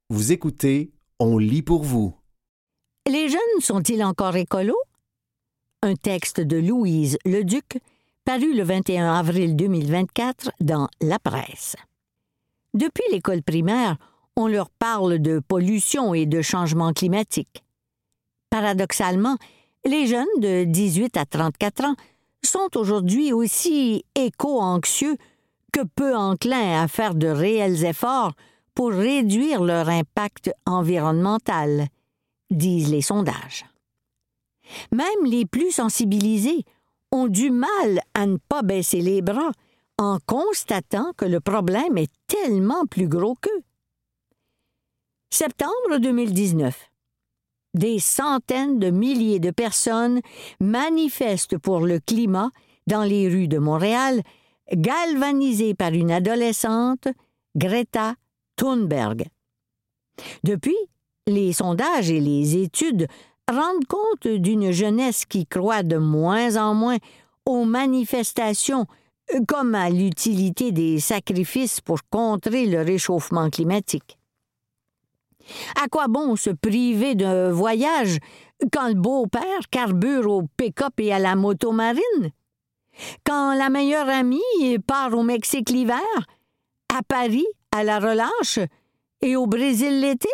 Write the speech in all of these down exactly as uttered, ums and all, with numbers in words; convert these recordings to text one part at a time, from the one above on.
Vous écoutez, on lit pour vous. Les jeunes sont-ils encore écolos? Un texte de Louise Leduc, paru le vingt et un avril deux mille vingt-quatre dans La Presse. Depuis l'école primaire, on leur parle de pollution et de changement climatique. Paradoxalement, les jeunes de dix-huit à trente-quatre ans sont aujourd'hui aussi éco-anxieux que peu enclins à faire de réels efforts pour réduire leur impact environnemental, disent les sondages. Même les plus sensibilisés ont du mal à ne pas baisser les bras en constatant que le problème est tellement plus gros qu'eux. Septembre deux mille dix-neuf. Des centaines de milliers de personnes manifestent pour le climat dans les rues de Montréal, galvanisées par une adolescente, Greta Thunberg. Depuis, les sondages et les études rendent compte d'une jeunesse qui croit de moins en moins aux manifestations comme à l'utilité des sacrifices pour contrer le réchauffement climatique. À quoi bon se priver d'un voyage quand le beau-père carbure au pick-up et à la moto marine? Quand la meilleure amie part au Mexique l'hiver, à Paris à la relâche et au Brésil l'été?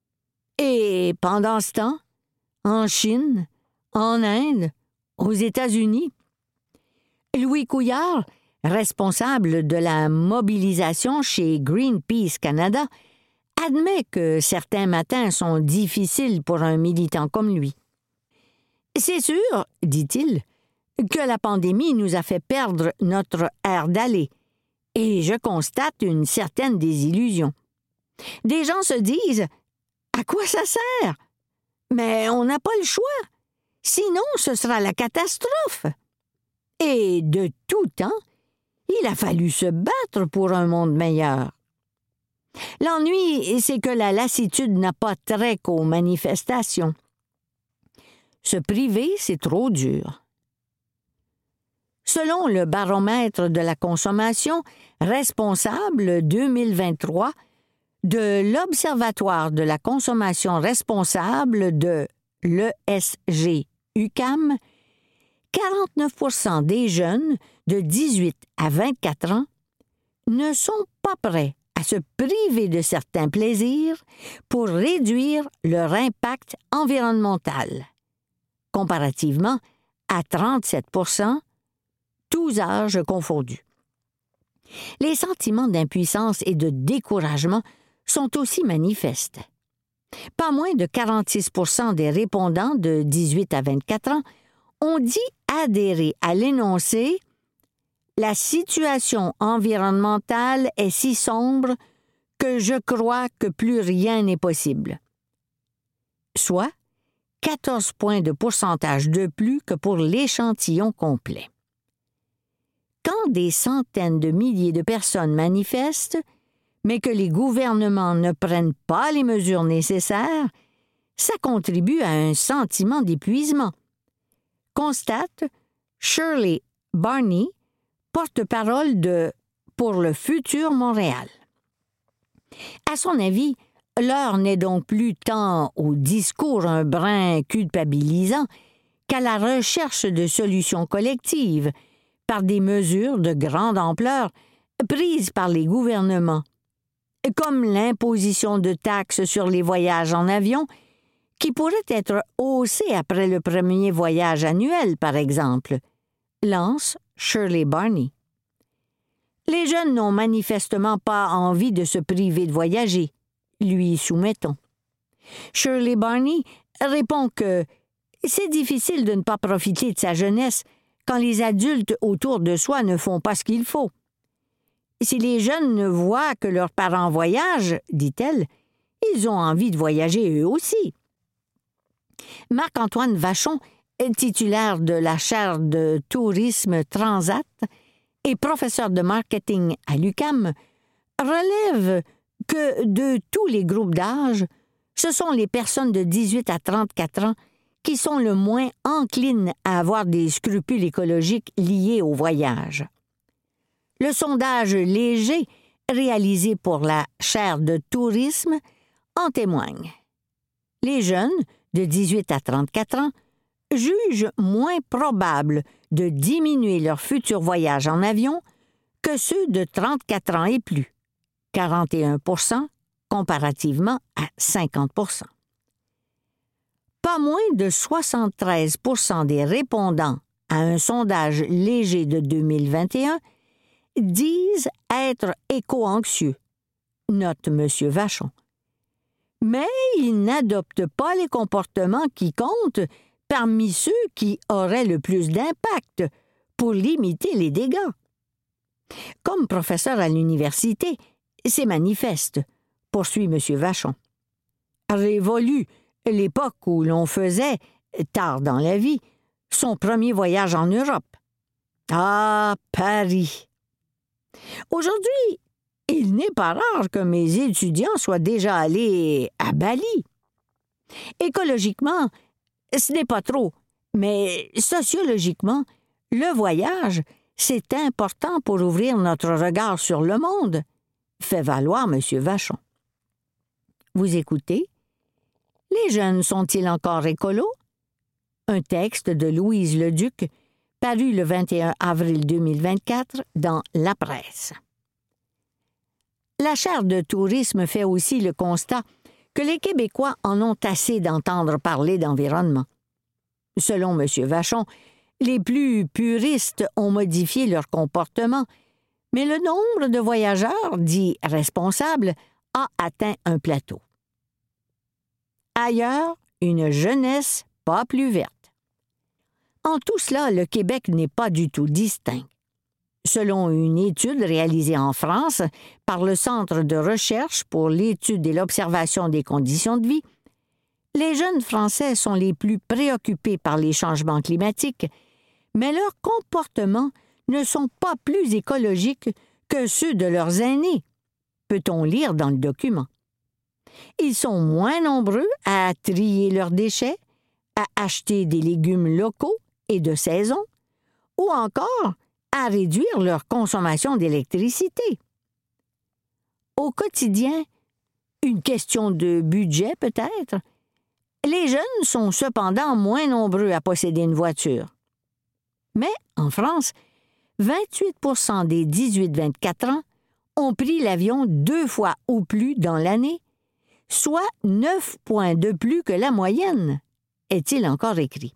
Et pendant ce temps, en Chine, en Inde, aux États-Unis? Louis Couillard, responsable de la mobilisation chez Greenpeace Canada, admet que certains matins sont difficiles pour un militant comme lui. « C'est sûr, dit-il, que la pandémie nous a fait perdre notre air d'aller, et je constate une certaine désillusion. Des gens se disent « À quoi ça sert? Mais on n'a pas le choix, sinon ce sera la catastrophe. » Et de tout temps, il a fallu se battre pour un monde meilleur. L'ennui, c'est que la lassitude n'a pas trait qu'aux manifestations. Se priver, c'est trop dur. Selon le baromètre de la consommation responsable deux mille vingt-trois de l'Observatoire de la consommation responsable de l'E S G U Q A M, quarante-neuf pour cent des jeunes de dix-huit à vingt-quatre ans ne sont pas prêts à se priver de certains plaisirs pour réduire leur impact environnemental, comparativement à trente-sept pour cent, tous âges confondus. Les sentiments d'impuissance et de découragement sont aussi manifestes. Pas moins de quarante-six pour cent des répondants de dix-huit à vingt-quatre ans ont dit adhérer à l'énoncé « La situation environnementale est si sombre que je crois que plus rien n'est possible », soit quatorze points de pourcentage de plus que pour l'échantillon complet. Quand des centaines de milliers de personnes manifestent, mais que les gouvernements ne prennent pas les mesures nécessaires, ça contribue à un sentiment d'épuisement, constate Shirley Barney, porte-parole de Pour le futur Montréal. À son avis, l'heure n'est donc plus tant au discours un brin culpabilisant qu'à la recherche de solutions collectives par des mesures de grande ampleur prises par les gouvernements, comme l'imposition de taxes sur les voyages en avion, qui pourrait être haussée après le premier voyage annuel, par exemple, lance Shirley Barney. Les jeunes n'ont manifestement pas envie de se priver de voyager, lui soumettons. Shirley Barney répond que c'est difficile de ne pas profiter de sa jeunesse quand les adultes autour de soi ne font pas ce qu'il faut. Si les jeunes ne voient que leurs parents voyagent, dit-elle, ils ont envie de voyager eux aussi. Marc-Antoine Vachon, titulaire de la chaire de tourisme Transat et professeur de marketing à l'U Q A M, relève que de tous les groupes d'âge, ce sont les personnes de dix-huit à trente-quatre ans qui sont le moins enclines à avoir des scrupules écologiques liés au voyage. Le sondage léger réalisé pour la chaire de tourisme En témoigne. Les jeunes de dix-huit à trente-quatre ans jugent moins probable de diminuer leur futur voyage en avion que ceux de trente-quatre ans et plus, quarante et un pour cent comparativement à cinquante pour cent. Pas moins de soixante-treize pour cent des répondants à un sondage léger de deux mille vingt et un disent être éco-anxieux, note M. Vachon. Mais ils n'adoptent pas les comportements qui comptent parmi ceux qui auraient le plus d'impact pour limiter les dégâts. Comme professeur à l'université, c'est manifeste, poursuit M. Vachon. Révolue l'époque où l'on faisait, tard dans la vie, son premier voyage en Europe. Ah, Paris! Aujourd'hui, il n'est pas rare que mes étudiants soient déjà allés à Bali. Écologiquement, ce n'est pas trop, mais sociologiquement, le voyage, c'est important pour ouvrir notre regard sur le monde, fait valoir M. Vachon. Vous écoutez? Les jeunes sont-ils encore écolos? Un texte de Louise Leduc, paru le vingt et un avril deux mille vingt-quatre dans La Presse. La chaire de tourisme fait aussi le constat que les Québécois en ont assez d'entendre parler d'environnement. Selon M. Vachon, les plus puristes ont modifié leur comportement, mais le nombre de voyageurs, dits responsables, a atteint un plateau. Ailleurs, une jeunesse pas plus verte. En tout cela, le Québec n'est pas du tout distinct. Selon une étude réalisée en France par le Centre de recherche pour l'étude et l'observation des conditions de vie, les jeunes Français sont les plus préoccupés par les changements climatiques, mais leurs comportements ne sont pas plus écologiques que ceux de leurs aînés, peut-on lire dans le document. Ils sont moins nombreux à trier leurs déchets, à acheter des légumes locaux et de saison, ou encore à réduire leur consommation d'électricité. Au quotidien, une question de budget peut-être, les jeunes sont cependant moins nombreux à posséder une voiture. Mais, en France, vingt-huit pour cent des dix-huit à vingt-quatre ans ont pris l'avion deux fois ou plus dans l'année, soit neuf points de plus que la moyenne, est-il encore écrit.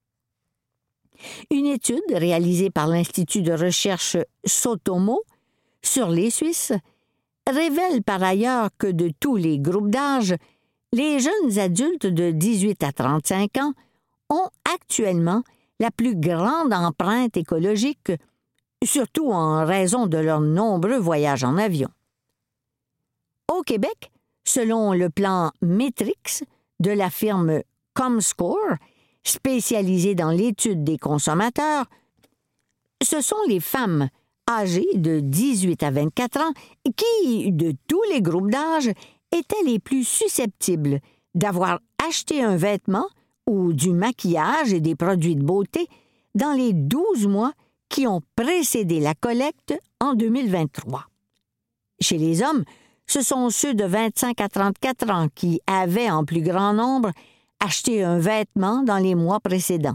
Une étude réalisée par l'Institut de recherche Sotomo sur les Suisses révèle par ailleurs que de tous les groupes d'âge, les jeunes adultes de dix-huit à trente-cinq ans ont actuellement la plus grande empreinte écologique, surtout en raison de leurs nombreux voyages en avion. Au Québec, selon le plan Métrix de la firme Comscore, spécialisée dans l'étude des consommateurs, ce sont les femmes âgées de dix-huit à vingt-quatre ans qui, de tous les groupes d'âge, étaient les plus susceptibles d'avoir acheté un vêtement ou du maquillage et des produits de beauté dans les douze mois qui ont précédé la collecte en deux mille vingt-trois. Chez les hommes, ce sont ceux de vingt-cinq à trente-quatre ans qui avaient en plus grand nombre acheté un vêtement dans les mois précédents.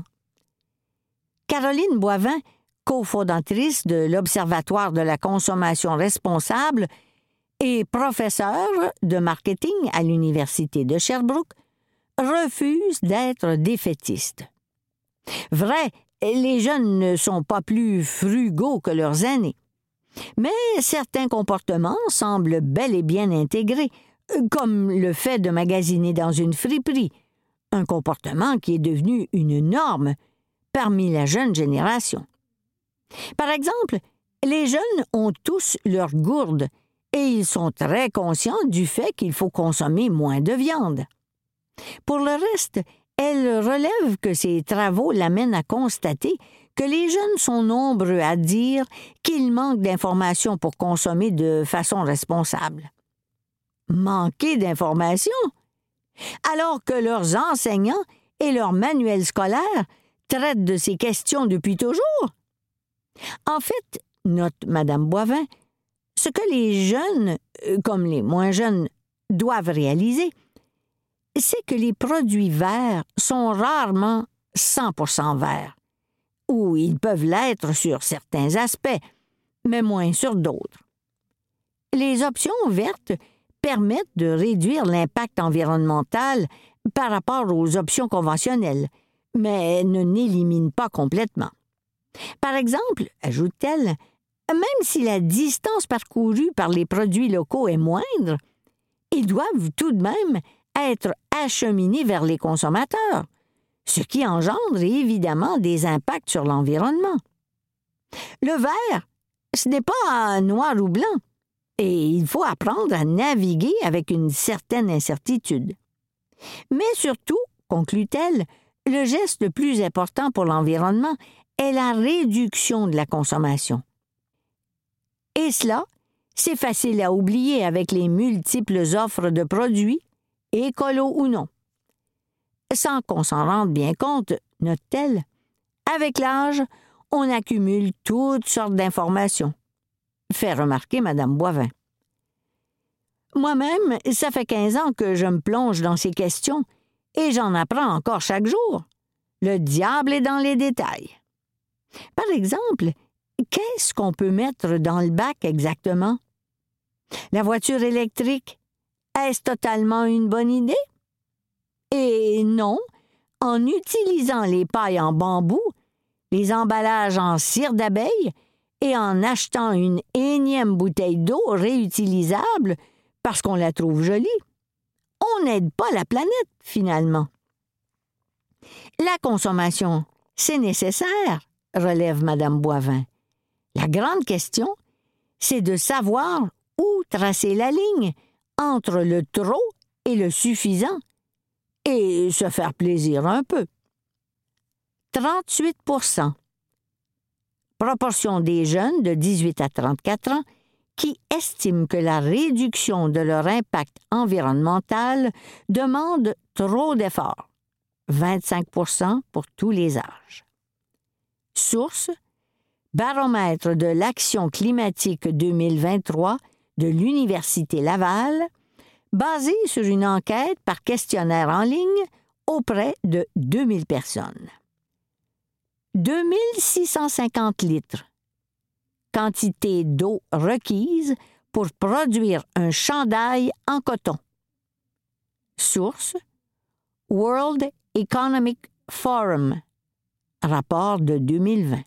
Caroline Boivin, cofondatrice de l'Observatoire de la consommation responsable et professeure de marketing à l'Université de Sherbrooke, refuse d'être défaitiste. Vrai, les jeunes ne sont pas plus frugaux que leurs aînés. Mais certains comportements semblent bel et bien intégrés, comme le fait de magasiner dans une friperie, un comportement qui est devenu une norme parmi la jeune génération. Par exemple, les jeunes ont tous leur gourde et ils sont très conscients du fait qu'il faut consommer moins de viande. Pour le reste, elle relève que ces travaux l'amènent à constater que les jeunes sont nombreux à dire qu'ils manquent d'informations pour consommer de façon responsable. Manquer d'informations? Alors que leurs enseignants et leurs manuels scolaires traitent de ces questions depuis toujours? En fait, note Mme Boivin, ce que les jeunes, comme les moins jeunes, doivent réaliser, c'est que les produits verts sont rarement cent pour cent verts, ou ils peuvent l'être sur certains aspects, mais moins sur d'autres. Les options vertes permettent de réduire l'impact environnemental par rapport aux options conventionnelles, mais ne n'éliminent pas complètement. Par exemple, ajoute-t-elle, même si la distance parcourue par les produits locaux est moindre, ils doivent tout de même être acheminés vers les consommateurs, ce qui engendre évidemment des impacts sur l'environnement. Le vert, ce n'est pas noir ou blanc, et il faut apprendre à naviguer avec une certaine incertitude. Mais surtout, conclut-elle, le geste le plus important pour l'environnement est la réduction de la consommation. Et cela, c'est facile à oublier avec les multiples offres de produits, écolos ou non. Sans qu'on s'en rende bien compte, note-t-elle, avec l'âge, on accumule toutes sortes d'informations, fait remarquer Mme Boivin. Moi-même, ça fait quinze ans que je me plonge dans ces questions et j'en apprends encore chaque jour. Le diable est dans les détails. Par exemple, qu'est-ce qu'on peut mettre dans le bac exactement? La voiture électrique, est-ce totalement une bonne idée? Et non, en utilisant les pailles en bambou, les emballages en cire d'abeille et en achetant une énième bouteille d'eau réutilisable parce qu'on la trouve jolie, on n'aide pas la planète, finalement. La consommation, c'est nécessaire, relève Mme Boivin. La grande question, c'est de savoir où tracer la ligne entre le trop et le suffisant et se faire plaisir un peu. trente-huit pour cent. Proportion des jeunes de dix-huit à trente-quatre ans qui estiment que la réduction de leur impact environnemental demande trop d'efforts. vingt-cinq pour cent pour tous les âges. Source: Baromètre de l'action climatique deux mille vingt-trois de l'Université Laval, basé sur une enquête par questionnaire en ligne auprès de deux mille personnes. deux mille six cent cinquante litres. Quantité d'eau requise pour produire un chandail en coton. Source: World Economic Forum, rapport de deux mille vingt.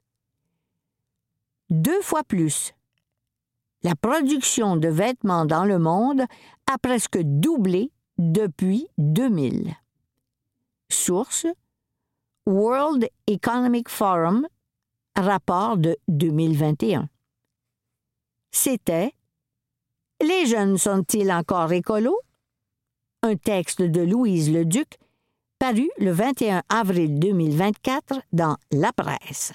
Deux fois plus. La production de vêtements dans le monde a presque doublé depuis deux mille. Source: World Economic Forum, rapport de deux mille vingt et un. C'était « Les jeunes sont-ils encore écolos ?» Un texte de Louise Leduc, paru le vingt et un avril deux mille vingt-quatre dans La Presse.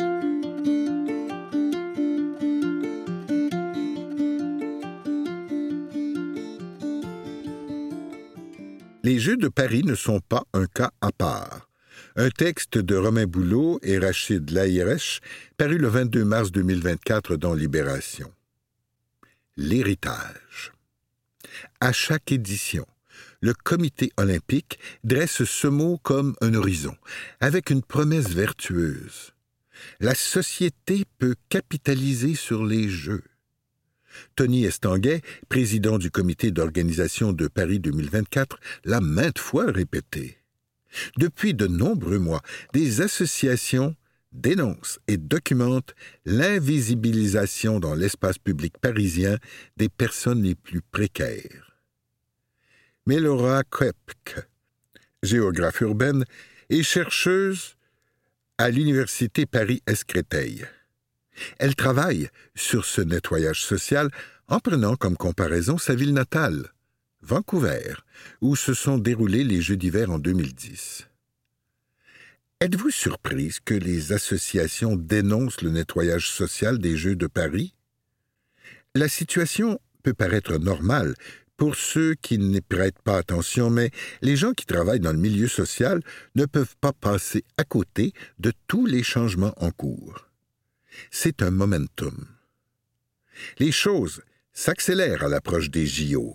Les Jeux de Paris ne sont pas un cas à part. Un texte de Romain Boulot et Rachid Laïresh, paru le vingt-deux mars deux mille vingt-quatre dans Libération. L'héritage. À chaque édition, le Comité olympique dresse ce mot comme un horizon, avec une promesse vertueuse. La société peut capitaliser sur les Jeux. Tony Estanguet, président du comité d'organisation de Paris deux mille vingt-quatre, l'a maintes fois répété. Depuis de nombreux mois, des associations dénoncent et documentent l'invisibilisation dans l'espace public parisien des personnes les plus précaires. Mélora Koepke, géographe urbaine et chercheuse à l'Université Paris-Est-Créteil. Elle travaille sur ce nettoyage social en prenant comme comparaison sa ville natale, Vancouver, où se sont déroulés les Jeux d'hiver en deux mille dix. Êtes-vous surprise que les associations dénoncent le nettoyage social des Jeux de Paris? La situation peut paraître normale pour ceux qui n'y prêtent pas attention, mais les gens qui travaillent dans le milieu social ne peuvent pas passer à côté de tous les changements en cours. C'est un momentum. Les choses s'accélèrent à l'approche des J O.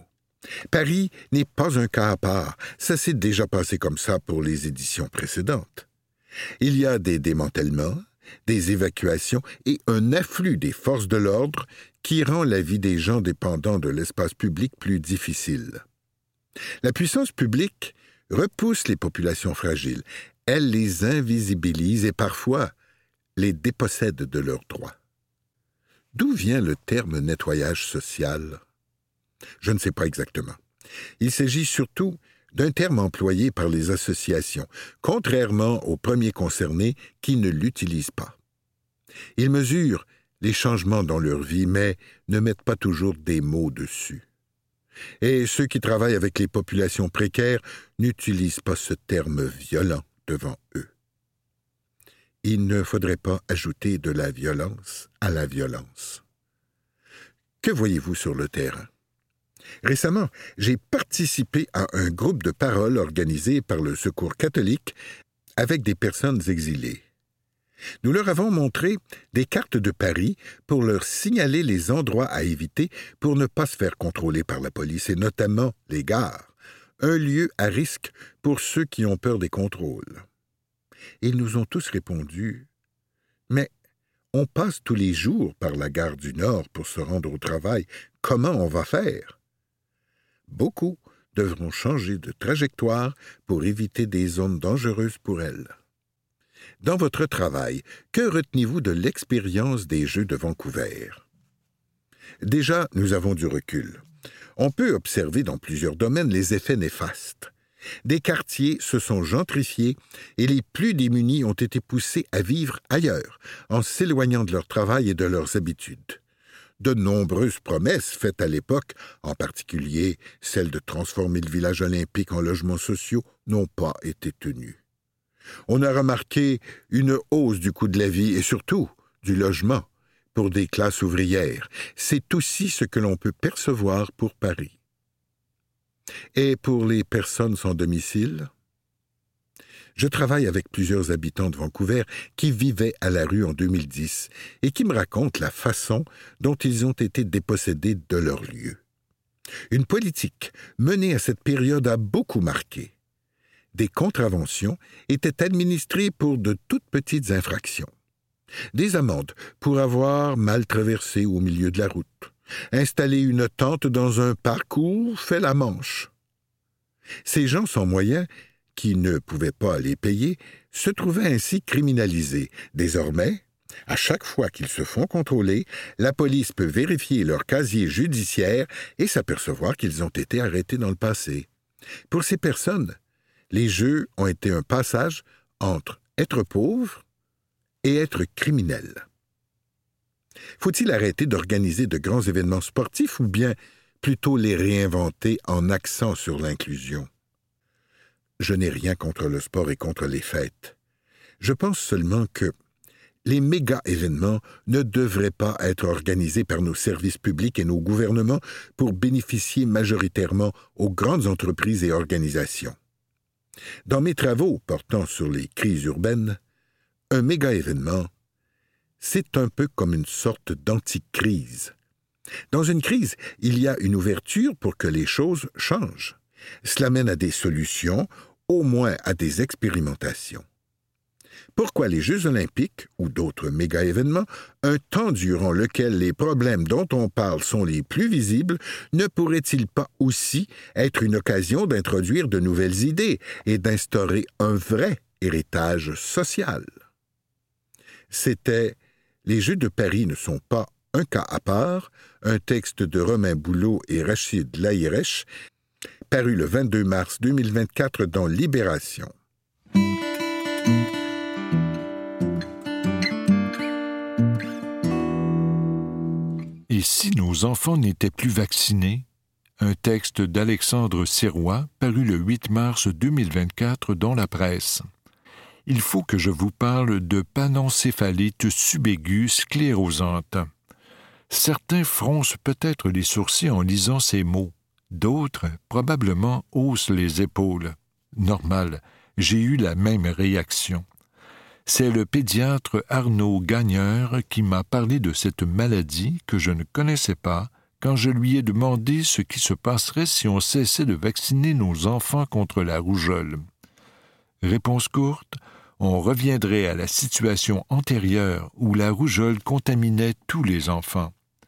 Paris n'est pas un cas à part, ça s'est déjà passé comme ça pour les éditions précédentes. Il y a des démantèlements, des évacuations et un afflux des forces de l'ordre qui rend la vie des gens dépendants de l'espace public plus difficile. La puissance publique repousse les populations fragiles, elle les invisibilise et parfois les dépossède de leurs droits. D'où vient le terme nettoyage social? Je ne sais pas exactement. Il s'agit surtout d'un terme employé par les associations, contrairement aux premiers concernés qui ne l'utilisent pas. Ils mesurent les changements dans leur vie, mais ne mettent pas toujours des mots dessus. Et ceux qui travaillent avec les populations précaires n'utilisent pas ce terme violent devant eux. Il ne faudrait pas ajouter de la violence à la violence. Que voyez-vous sur le terrain? Récemment, j'ai participé à un groupe de parole organisé par le Secours catholique avec des personnes exilées. Nous leur avons montré des cartes de Paris pour leur signaler les endroits à éviter pour ne pas se faire contrôler par la police, et notamment les gares, un lieu à risque pour ceux qui ont peur des contrôles. Ils nous ont tous répondu « Mais on passe tous les jours par la gare du Nord pour se rendre au travail, comment on va faire ?» Beaucoup devront changer de trajectoire pour éviter des zones dangereuses pour elles. Dans votre travail, que retenez-vous de l'expérience des Jeux de Vancouver? Déjà, nous avons du recul. On peut observer dans plusieurs domaines les effets néfastes. Des quartiers se sont gentrifiés et les plus démunis ont été poussés à vivre ailleurs, en s'éloignant de leur travail et de leurs habitudes. De nombreuses promesses faites à l'époque, en particulier celle de transformer le village olympique en logements sociaux, n'ont pas été tenues. On a remarqué une hausse du coût de la vie et surtout du logement pour des classes ouvrières. C'est aussi ce que l'on peut percevoir pour Paris. Et pour les personnes sans domicile? Je travaille avec plusieurs habitants de Vancouver qui vivaient à la rue en deux mille dix et qui me racontent la façon dont ils ont été dépossédés de leur lieu. Une politique menée à cette période a beaucoup marqué. Des contraventions étaient administrées pour de toutes petites infractions. Des amendes pour avoir mal traversé au milieu de la route, installé une tente dans un parc ou fait la manche. Ces gens sans moyens, qui ne pouvaient pas les payer, se trouvaient ainsi criminalisés. Désormais, à chaque fois qu'ils se font contrôler, la police peut vérifier leur casier judiciaire et s'apercevoir qu'ils ont été arrêtés dans le passé. Pour ces personnes, les Jeux ont été un passage entre être pauvre et être criminel. Faut-il arrêter d'organiser de grands événements sportifs ou bien plutôt les réinventer en accent sur l'inclusion? Je n'ai rien contre le sport et contre les fêtes. Je pense seulement que les méga-événements ne devraient pas être organisés par nos services publics et nos gouvernements pour bénéficier majoritairement aux grandes entreprises et organisations. Dans mes travaux portant sur les crises urbaines, un méga-événement, c'est un peu comme une sorte d'anticrise. Dans une crise, il y a une ouverture pour que les choses changent. Cela mène à des solutions, au moins à des expérimentations. Pourquoi les Jeux olympiques ou d'autres méga-événements, un temps durant lequel les problèmes dont on parle sont les plus visibles, ne pourraient-ils pas aussi être une occasion d'introduire de nouvelles idées et d'instaurer un vrai héritage social? C'était « Les Jeux de Paris ne sont pas un cas à part », un texte de Romain Boulot et Rachid Laïrech, paru le vingt-deux mars deux mille vingt-quatre dans Libération. Et si nos enfants n'étaient plus vaccinés? Un texte d'Alexandre Sirois, paru le huit mars deux mille vingt-quatre dans la presse. Il faut que je vous parle de panencéphalite subaiguë sclérosante. Certains froncent peut-être les sourcils en lisant ces mots. D'autres, probablement, haussent les épaules. Normal, j'ai eu la même réaction. C'est le pédiatre Arnaud Gagneur qui m'a parlé de cette maladie que je ne connaissais pas quand je lui ai demandé ce qui se passerait si on cessait de vacciner nos enfants contre la rougeole. Réponse courte, on reviendrait à la situation antérieure où la rougeole contaminait tous les enfants.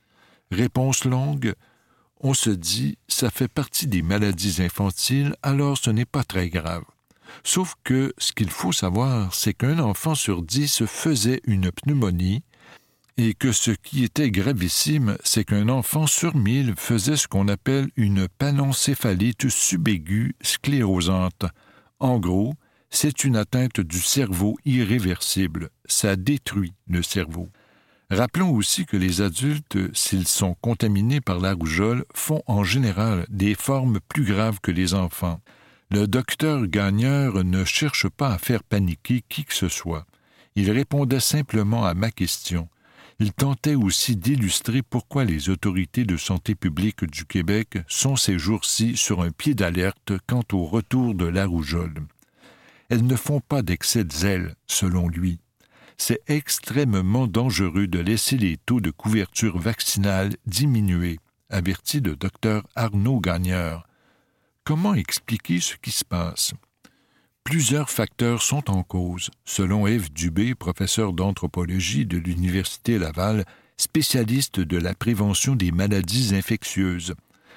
Réponse longue, on se dit, ça fait partie des maladies infantiles, alors ce n'est pas très grave. Sauf que ce qu'il faut savoir, c'est qu'un enfant sur dix faisait une pneumonie et que ce qui était gravissime, c'est qu'un enfant sur mille faisait ce qu'on appelle une panoncéphalite subaiguë sclérosante. En gros, c'est une atteinte du cerveau irréversible. Ça détruit le cerveau. Rappelons aussi que les adultes, s'ils sont contaminés par la rougeole, font en général des formes plus graves que les enfants. Le docteur Gagneur ne cherche pas à faire paniquer qui que ce soit. Il répondait simplement à ma question. Il tentait aussi d'illustrer pourquoi les autorités de santé publique du Québec sont ces jours-ci sur un pied d'alerte quant au retour de la rougeole. Elles ne font pas d'excès de zèle, selon lui. C'est extrêmement dangereux de laisser les taux de couverture vaccinale diminuer, avertit le docteur Arnaud Gagneur. Comment expliquer ce qui se passe? Plusieurs facteurs sont en cause, selon Ève Dubé, professeure d'anthropologie de l'Université Laval, spécialiste de la prévention des maladies infectieuses.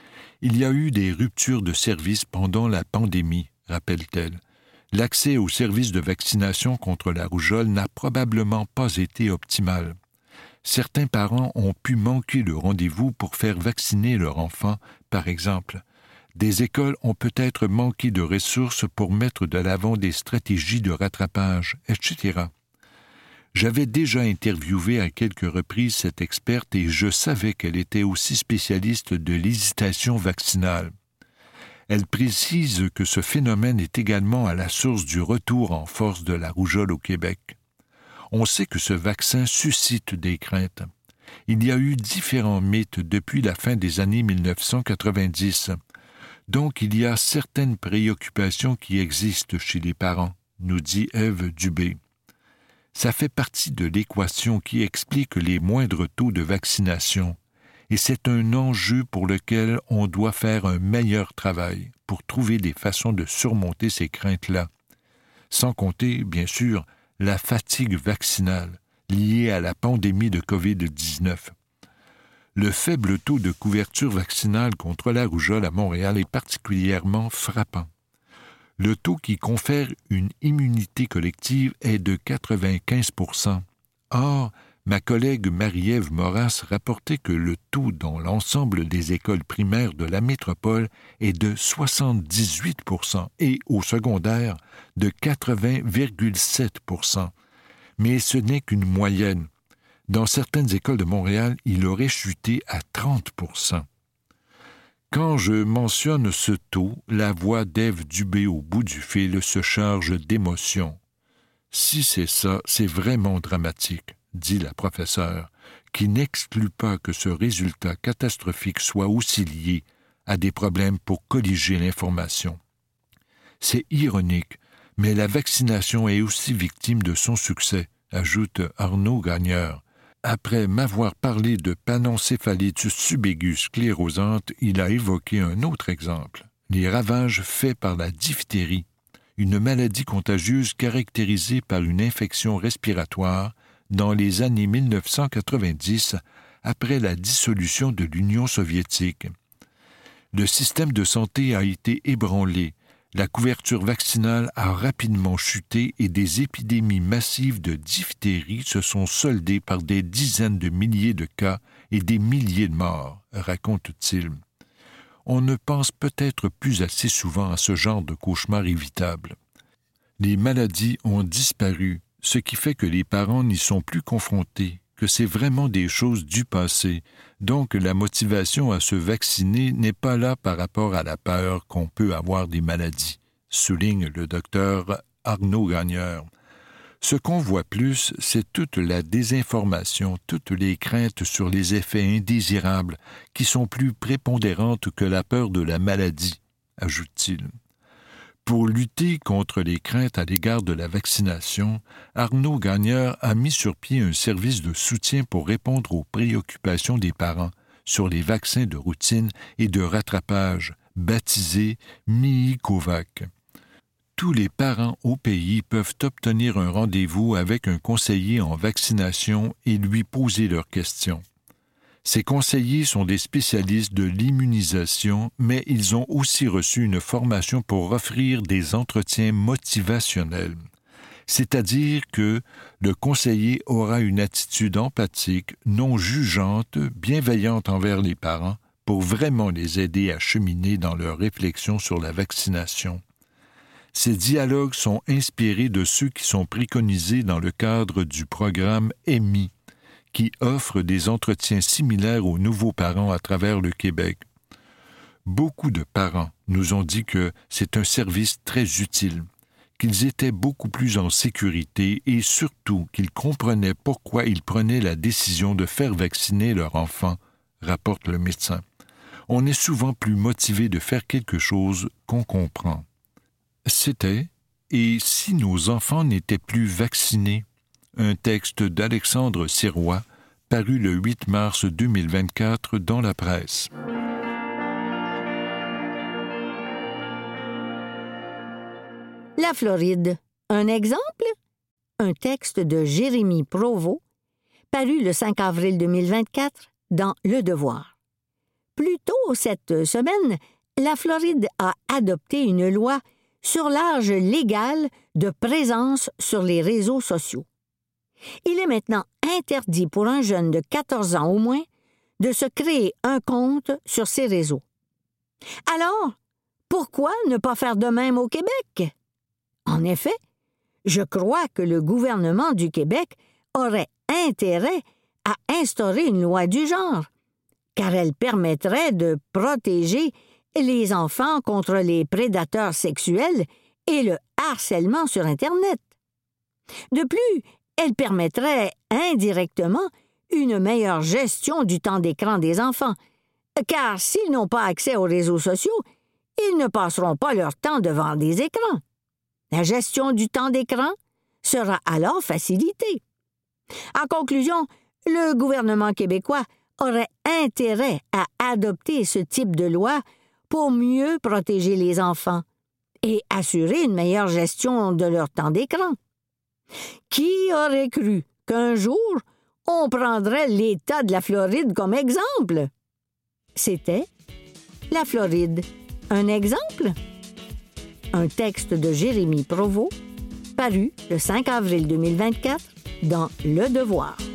Il y a eu des ruptures de services pendant la pandémie, rappelle-t-elle. L'accès aux services de vaccination contre la rougeole n'a probablement pas été optimal. Certains parents ont pu manquer le rendez-vous pour faire vacciner leur enfant, par exemple. Des écoles ont peut-être manqué de ressources pour mettre de l'avant des stratégies de rattrapage, et cetera. J'avais déjà interviewé à quelques reprises cette experte et je savais qu'elle était aussi spécialiste de l'hésitation vaccinale. Elle précise que ce phénomène est également à la source du retour en force de la rougeole au Québec. On sait que ce vaccin suscite des craintes. Il y a eu différents mythes depuis la fin des années mille neuf cent quatre-vingt-dix. Donc il y a certaines préoccupations qui existent chez les parents, nous dit Ève Dubé. Ça fait partie de l'équation qui explique les moindres taux de vaccination. Et c'est un enjeu pour lequel on doit faire un meilleur travail pour trouver des façons de surmonter ces craintes-là. Sans compter, bien sûr, la fatigue vaccinale liée à la pandémie de covid dix-neuf. Le faible taux de couverture vaccinale contre la rougeole à Montréal est particulièrement frappant. Le taux qui confère une immunité collective est de quatre-vingt-quinze pour cent. Or, ma collègue Marie-Ève Moras rapportait que le taux dans l'ensemble des écoles primaires de la métropole est de soixante-dix-huit pour cent et au secondaire de quatre-vingts virgule sept pour cent. Mais ce n'est qu'une moyenne. Dans certaines écoles de Montréal, il aurait chuté à trente pour cent. Quand je mentionne ce taux, la voix d'Ève Dubé au bout du fil se charge d'émotion. Si c'est ça, c'est vraiment dramatique, dit la professeure, qui n'exclut pas que ce résultat catastrophique soit aussi lié à des problèmes pour colliger l'information. C'est ironique, mais la vaccination est aussi victime de son succès, ajoute Arnaud Gagneur. Après m'avoir parlé de panoncéphalite subaiguë sclérosante, il a évoqué un autre exemple, les ravages faits par la diphtérie, une maladie contagieuse caractérisée par une infection respiratoire dans les années mille neuf cent quatre-vingt-dix, après la dissolution de l'Union soviétique. Le système de santé a été ébranlé, la couverture vaccinale a rapidement chuté et des épidémies massives de diphtérie se sont soldées par des dizaines de milliers de cas et des milliers de morts, raconte-t-il. On ne pense peut-être plus assez souvent à ce genre de cauchemar évitable. Les maladies ont disparu, ce qui fait que les parents n'y sont plus confrontés, que c'est vraiment des choses du passé. Donc la motivation à se vacciner n'est pas là par rapport à la peur qu'on peut avoir des maladies, souligne le docteur Arnaud Gagneur. Ce qu'on voit plus, c'est toute la désinformation, toutes les craintes sur les effets indésirables qui sont plus prépondérantes que la peur de la maladie, ajoute-t-il. Pour lutter contre les craintes à l'égard de la vaccination, Arnaud Gagneur a mis sur pied un service de soutien pour répondre aux préoccupations des parents, sur les vaccins de routine et de rattrapage, baptisé Miikovac. Tous les parents au pays peuvent obtenir un rendez-vous avec un conseiller en vaccination et lui poser leurs questions. Ces conseillers sont des spécialistes de l'immunisation, mais ils ont aussi reçu une formation pour offrir des entretiens motivationnels. C'est-à-dire que le conseiller aura une attitude empathique, non jugeante, bienveillante envers les parents, pour vraiment les aider à cheminer dans leur réflexion sur la vaccination. Ces dialogues sont inspirés de ceux qui sont préconisés dans le cadre du programme E M I, qui offre des entretiens similaires aux nouveaux parents à travers le Québec. Beaucoup de parents nous ont dit que c'est un service très utile, qu'ils étaient beaucoup plus en sécurité et surtout qu'ils comprenaient pourquoi ils prenaient la décision de faire vacciner leur enfant, rapporte le médecin. On est souvent plus motivé de faire quelque chose qu'on comprend. C'était « Et si nos enfants n'étaient plus vaccinés ?» un texte d'Alexandre Sirois, paru le huit mars deux mille vingt-quatre dans la presse. La Floride, un exemple? Un texte de Jérémy Provost, paru le cinq avril deux mille vingt-quatre dans Le Devoir. Plus tôt cette semaine, la Floride a adopté une loi sur l'âge légal de présence sur les réseaux sociaux. Il est maintenant interdit pour un jeune de quatorze ans au moins de se créer un compte sur ces réseaux. Alors, pourquoi ne pas faire de même au Québec? En effet, je crois que le gouvernement du Québec aurait intérêt à instaurer une loi du genre, car elle permettrait de protéger les enfants contre les prédateurs sexuels et le harcèlement sur Internet. De plus, elle permettrait indirectement une meilleure gestion du temps d'écran des enfants, car s'ils n'ont pas accès aux réseaux sociaux, ils ne passeront pas leur temps devant des écrans. La gestion du temps d'écran sera alors facilitée. En conclusion, le gouvernement québécois aurait intérêt à adopter ce type de loi pour mieux protéger les enfants et assurer une meilleure gestion de leur temps d'écran. Qui aurait cru qu'un jour, on prendrait l'État de la Floride comme exemple? C'était La Floride, un exemple? Un texte de Jérémy Provost, paru le cinq avril deux mille vingt-quatre dans Le Devoir.